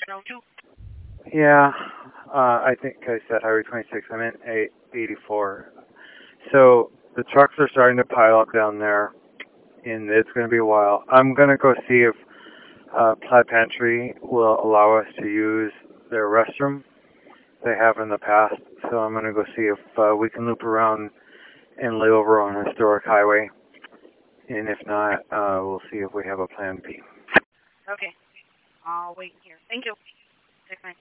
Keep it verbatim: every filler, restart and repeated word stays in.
Yeah, uh, I think I said Highway twenty-six. I meant eighty-four. So the trucks are starting to pile up down there, and it's going to be a while. I'm going to go see if uh, Plaid Pantry will allow us to use their restroom they have in the past. So I'm going to go see if uh, we can loop around and lay over on Historic Highway. And if not, uh, we'll see if we have a plan B. Okay. I'll wait here. Thank you. Take my